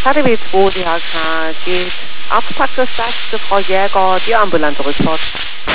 Charlie 2, die HK geht. Auftrag des Frau Jäger, die Ambulante Report.